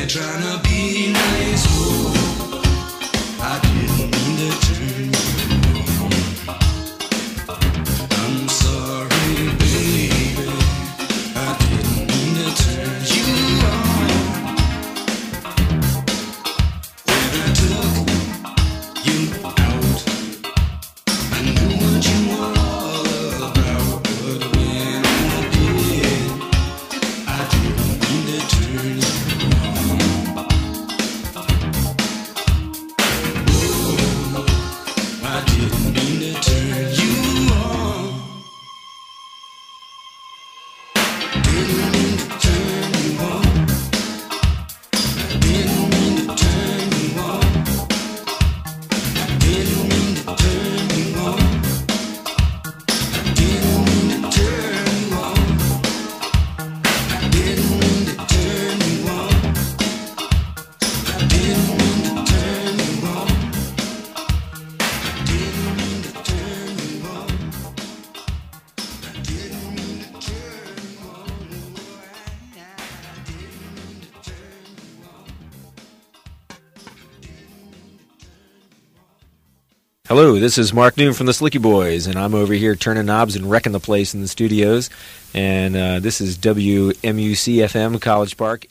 Hello, this is Mark Noon from the Slicky Boys, and I'm over here turning knobs and wrecking the place in the studios. And this is WMUC-FM College Park.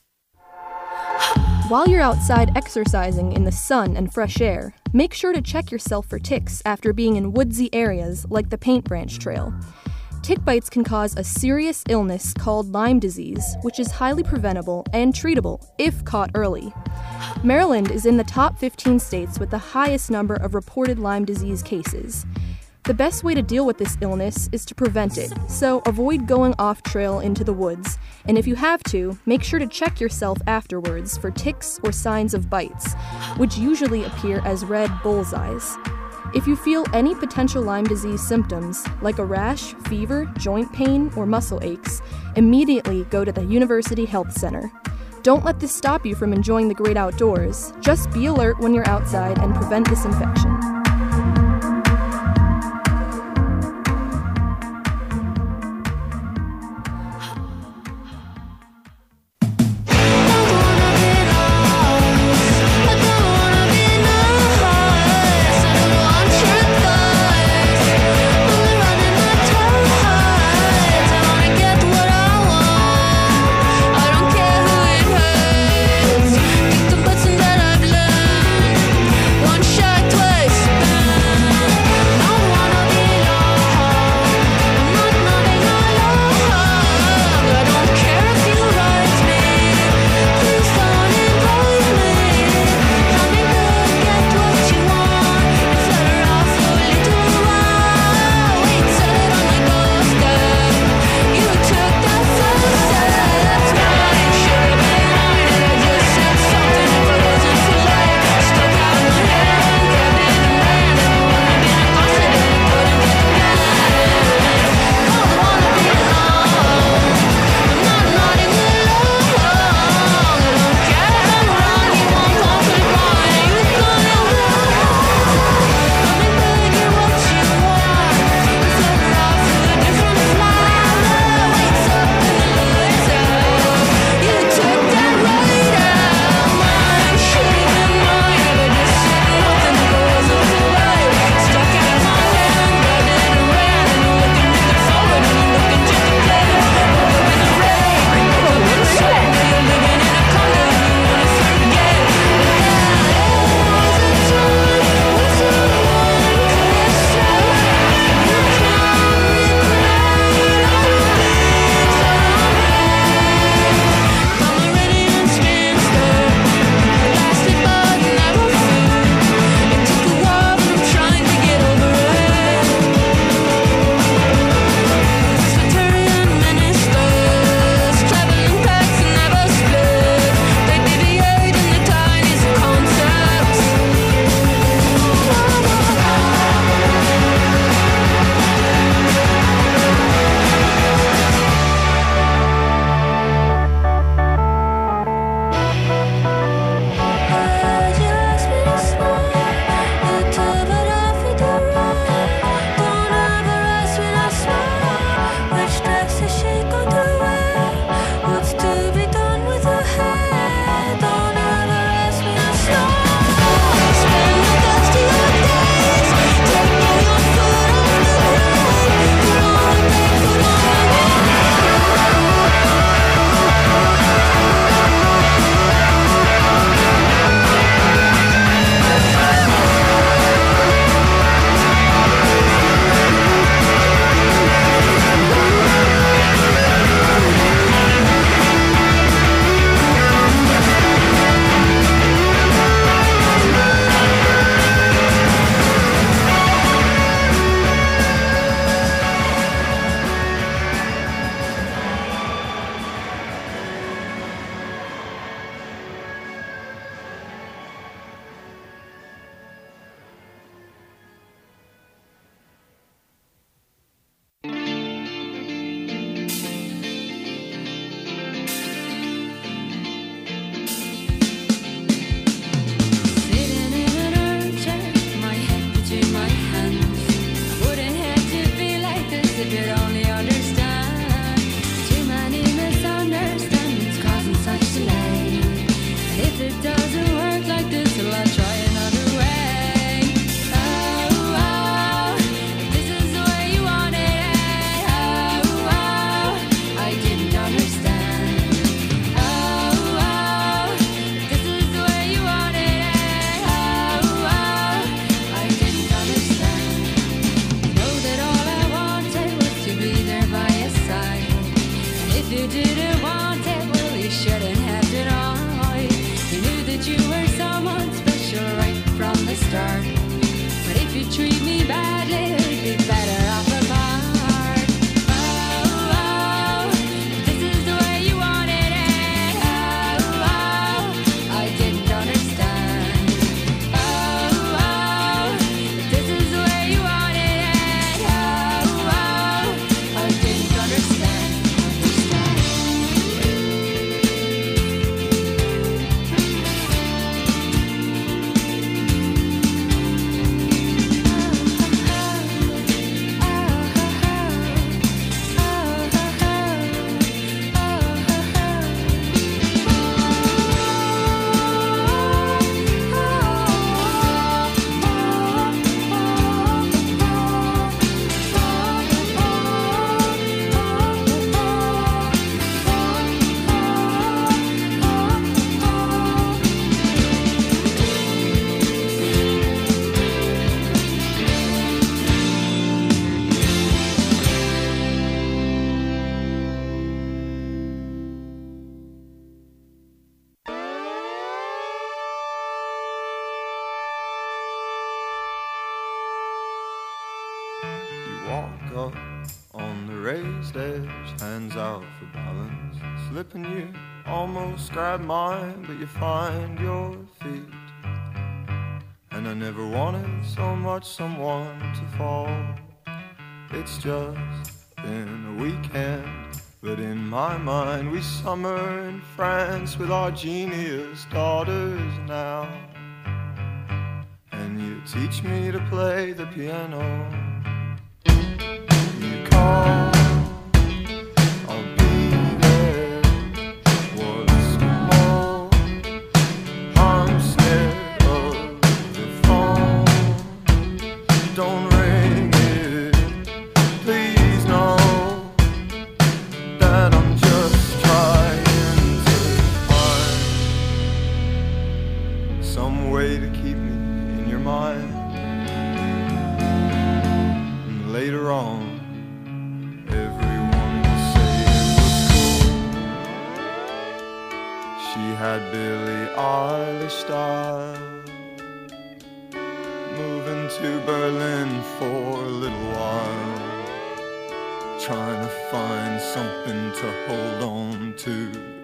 While you're outside exercising in the sun and fresh air, make sure to check yourself for ticks after being in woodsy areas like the Paint Branch Trail. Tick bites can cause a serious illness called Lyme disease, which is highly preventable and treatable if caught early. Maryland is in the top 15 states with the highest number of reported Lyme disease cases. The best way to deal with this illness is to prevent it, so avoid going off trail into the woods, and if you have to, make sure to check yourself afterwards for ticks or signs of bites, which usually appear as red bullseyes. If you feel any potential Lyme disease symptoms, like a rash, fever, joint pain, or muscle aches, immediately go to the University Health Center. Don't let this stop you from enjoying the great outdoors. Just be alert when you're outside and prevent this infection. One shot twice. walk up on the raised edge, hands out for balance, slipping you almost grab mine, but you find your feet. And I never wanted so much someone to fall. It's just been a weekend, but in my mind we summer in France with our genius daughters now. And you teach me to play the piano. You call, I'll be there. What's more, I'm scared of the phone. Don't ring it, please know that I'm just trying to find some way to keep me in your mind. And later on, everyone will say it was cool. She had Billie Eilish style, moving to Berlin for a little while, trying to find something to hold on to.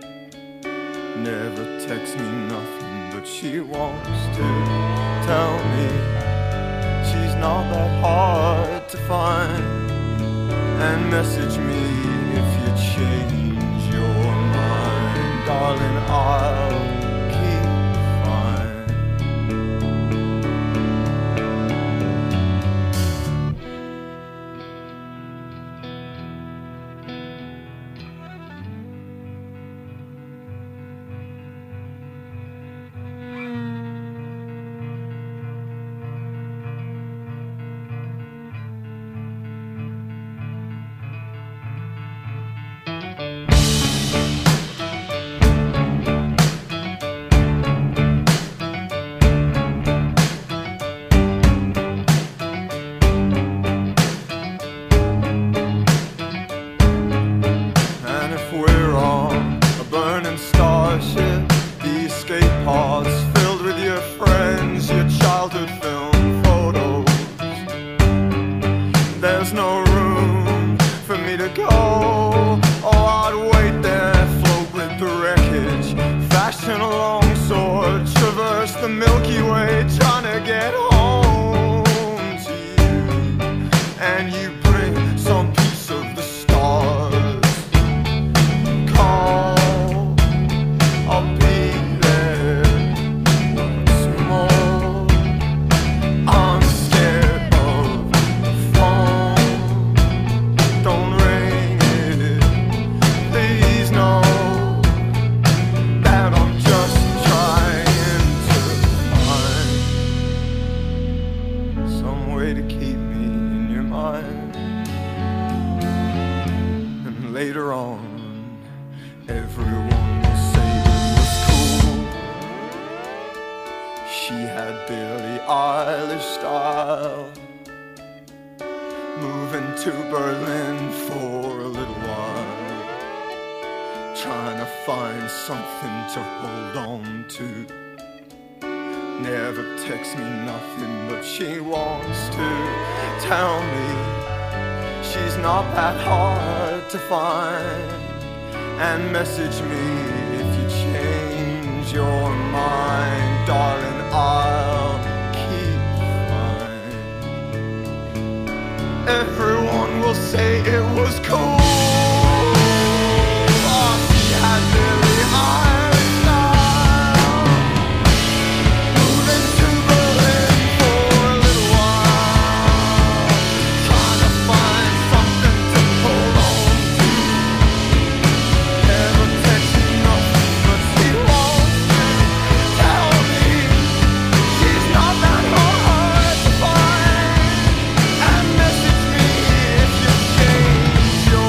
Never texts me nothing, but she wants to tell me she's not that hard to find, and message me if you change your mind. Darling, I'll keep fine. And if we're on a burning starship, the escape pods filled with your friends, your childhood film photos, there's no room for me to go. Oh, I'd wait there, float with the wreckage, fashion a long sword, traverse the Milky Way, trying to get home to you. And you bring some piece of the stars. Call, I'll be there. What's more, I'm scared of the phone. Don't ring it, please know that I'm just trying to find some way to keep me in your mind. And later on, everyone will say it was cool. She had Billie Eilish style, moving to Berlin for a little while, trying to find something to hold on to. Never texts me nothing, but she wants to tell me she's not that hard to find, and message me if you change your mind. Darling, I'll keep fine. Everyone will say it was cool. Oh, she had Billie Eilish style, moving to Berlin for a little while, trying to find something to hold on to. Never text me nothing, but she wants to tell me she's not that hard to find, and message me if you change your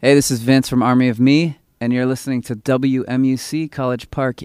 Hey, this is Vince from Army of Me, and you're listening to WMUC College Park.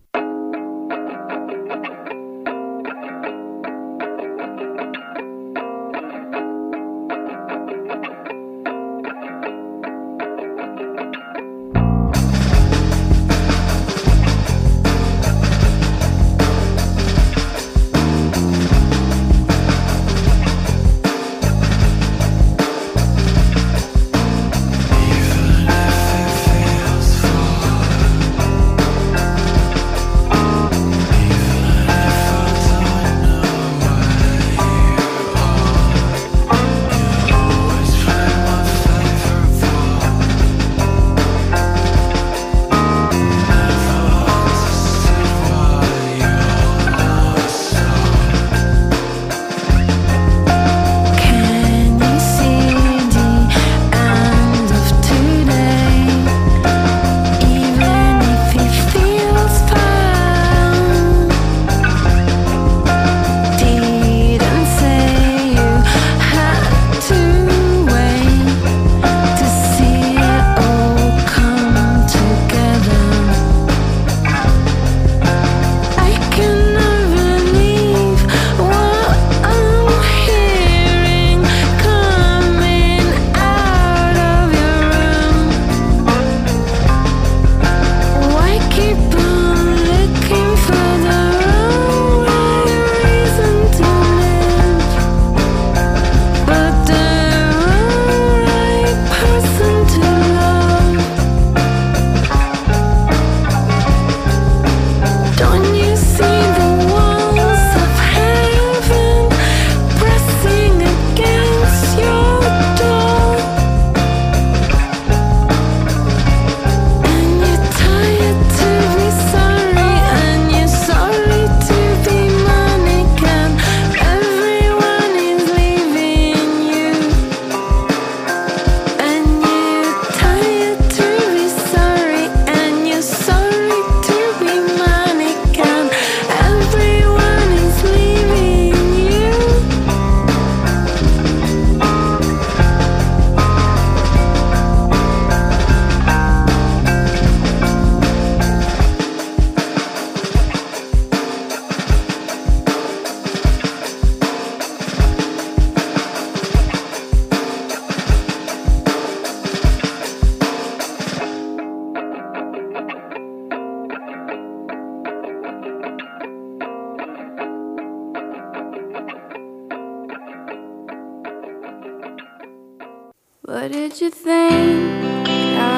What did you think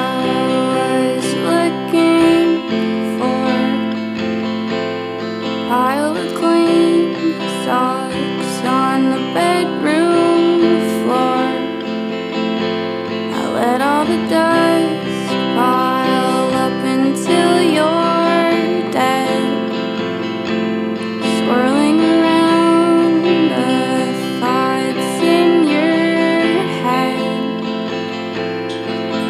I was looking for? Pile of clean socks on the bedroom floor. I let all the dust pile up until you're dead, swirling around the thoughts in your head.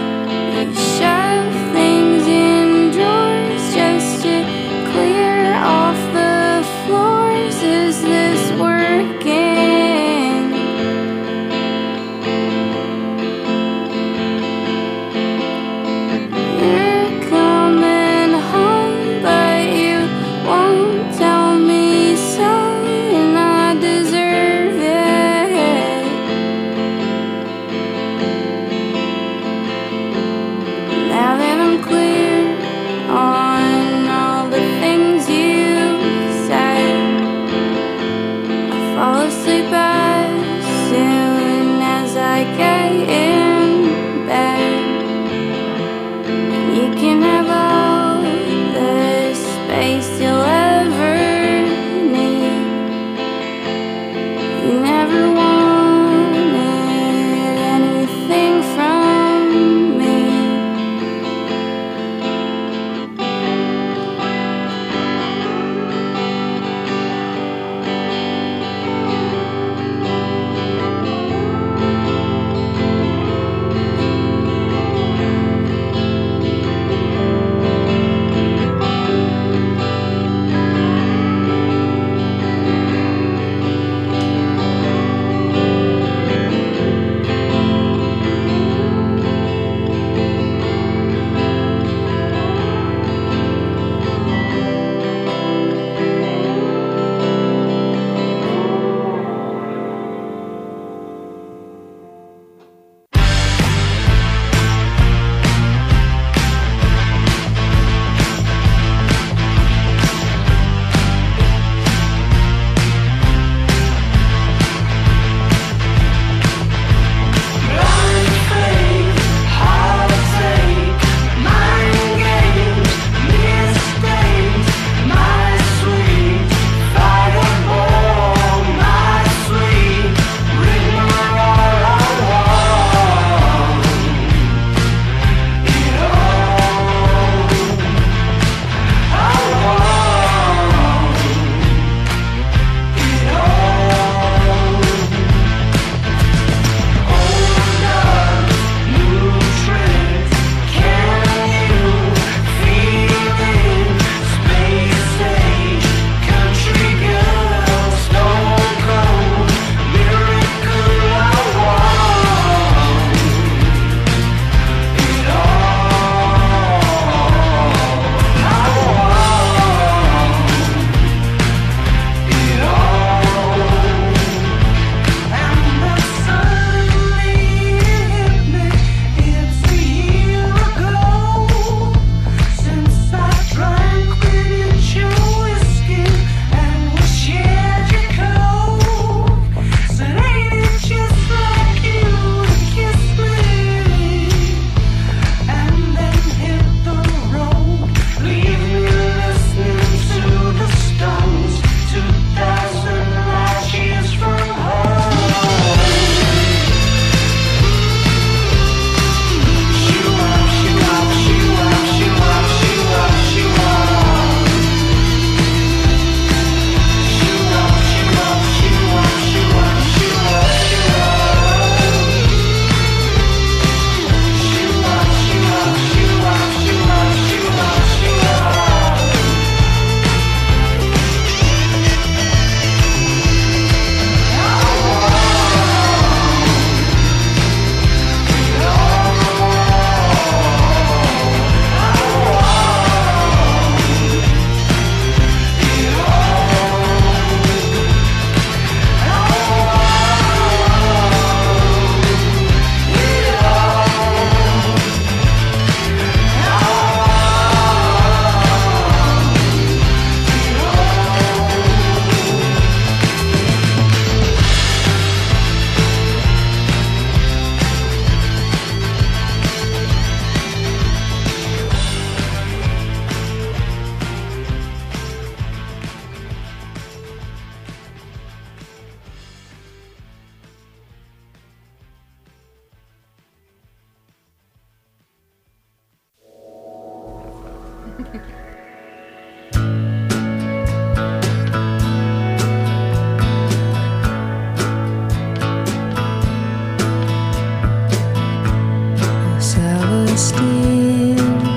Celestine,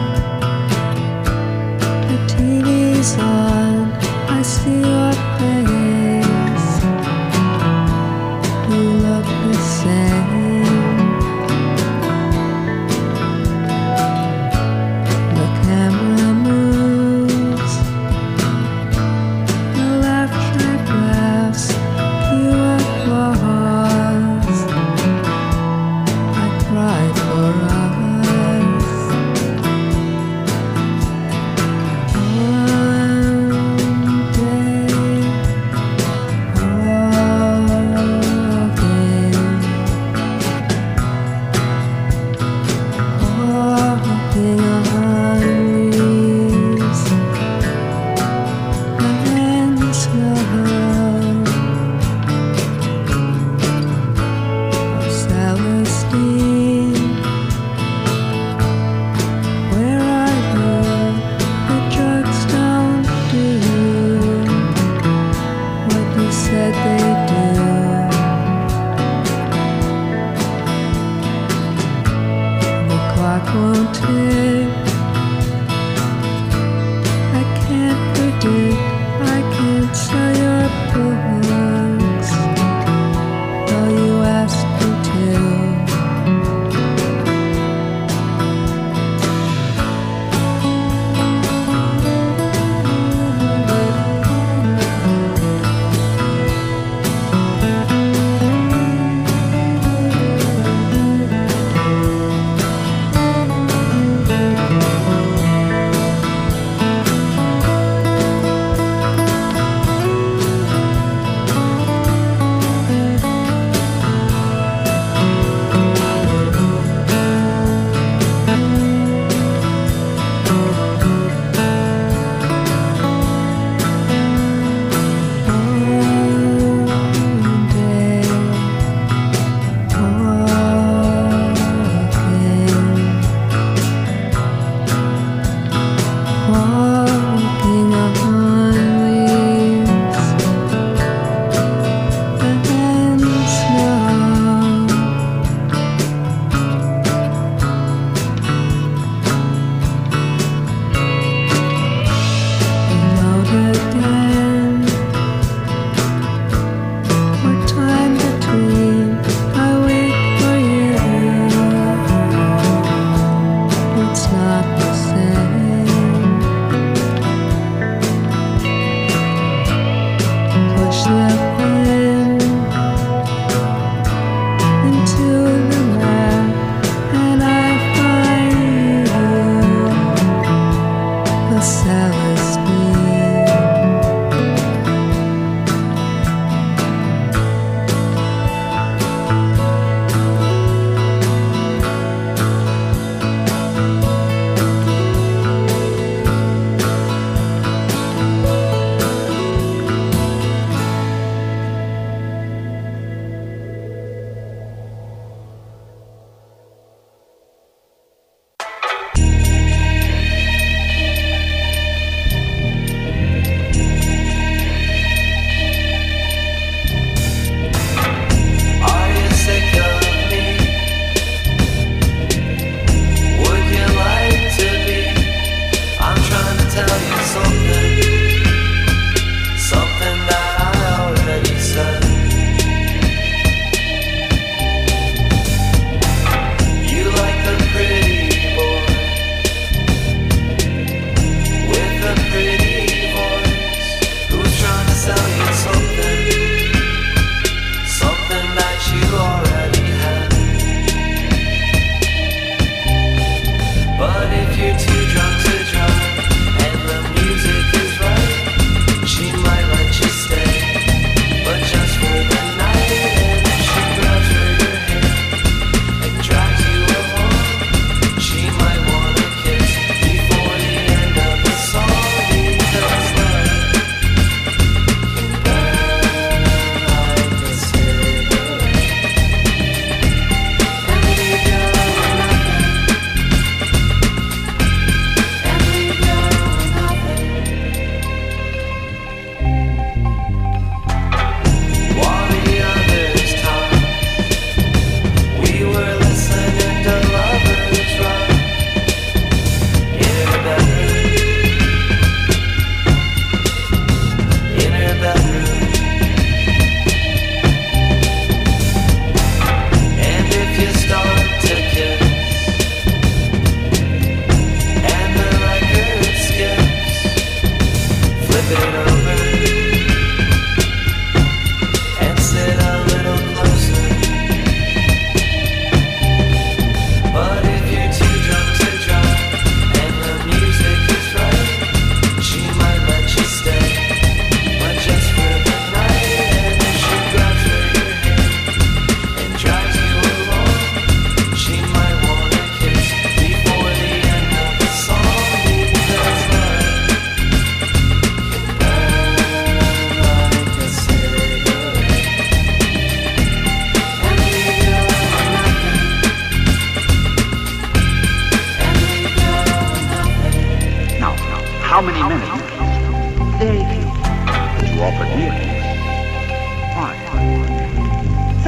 the TV's on, I see your face. You look the same. The camera moves, the left track laughs, you applause. I cried for us.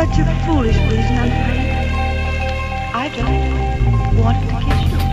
such a foolish reason, I'm afraid. I just wanted to kiss you.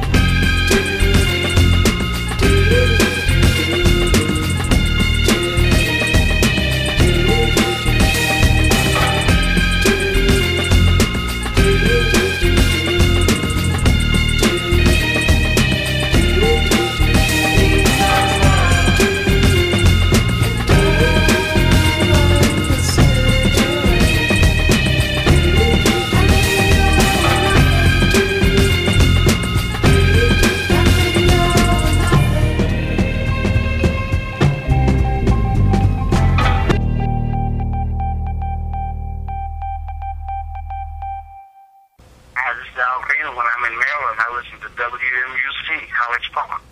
When I'm in Maryland, I listen to WMUC, College Park.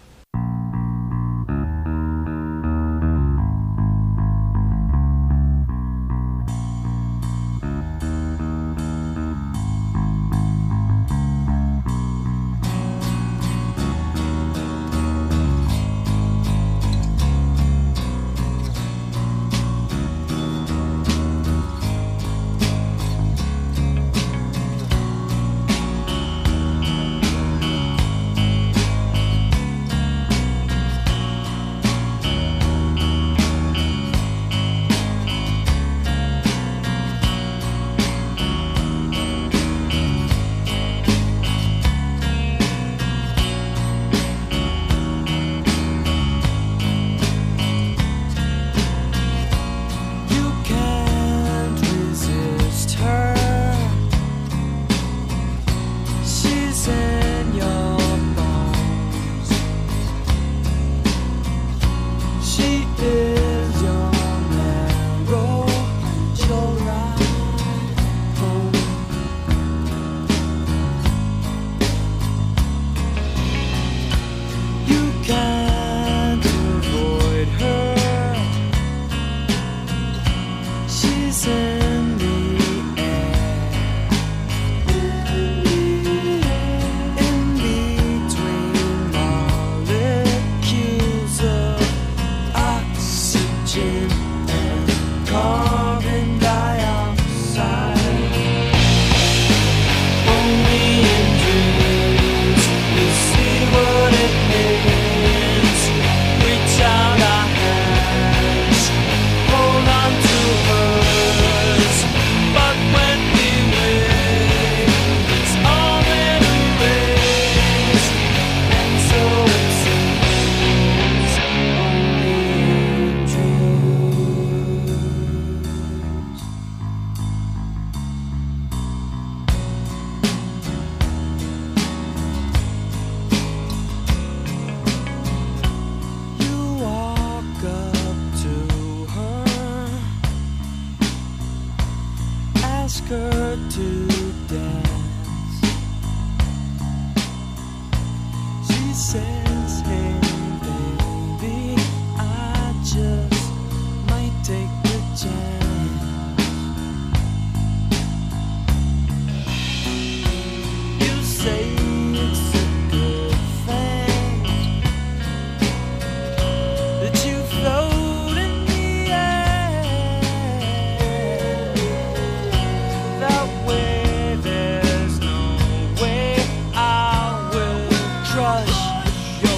Crush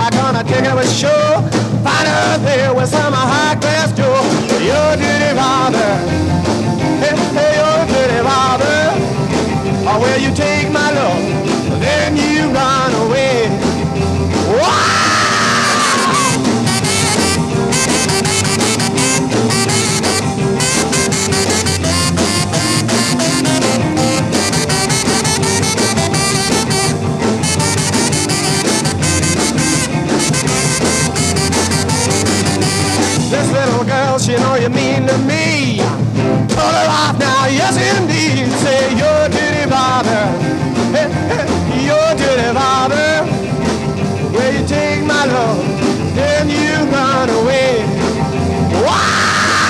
I'm gonna take her with show. Find her there with some high-class Joe. Your dirty father, hey, hey, your dirty father. Or will you take my love, then you run away. Wow! This little girl, she know you mean to me. Pull her off now, yes indeed. Say your dirty father, hey, hey, your dirty father. Will you take my love, then you run away. Wow!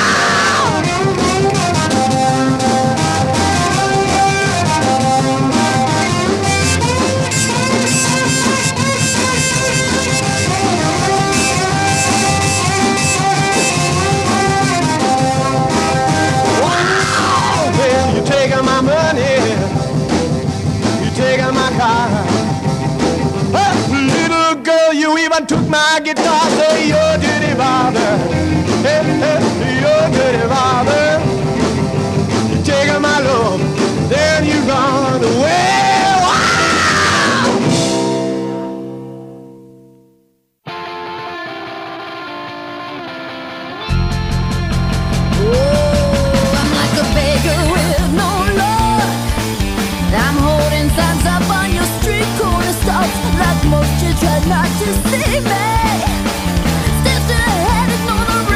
My money, you taking my car. Hey, little girl, you even took my guitar. Say your dirty father, hey, hey, your dirty father. You taking my love, then you run away. Like most, you try not to see me. Steps ahead, ignore the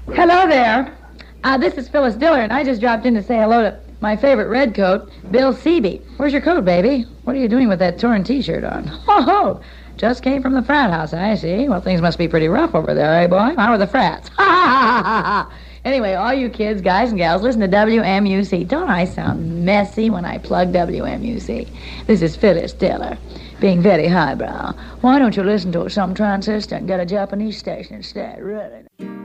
Hello there. This is Phyllis Diller, and I just dropped in to say hello to my favorite redcoat, Bill Seeby. Where's your coat, baby? What are you doing with that torn T-shirt on? Oh, just came from the frat house, I see. Well, things must be pretty rough over there, eh, boy? How are the frats? Ha, ha, ha, ha, ha. Anyway, all you kids, guys and gals, listen to WMUC. Don't I sound messy when I plug WMUC? This is Phyllis Diller, being very highbrow. Why don't you listen to some transistor and get a Japanese station instead, really?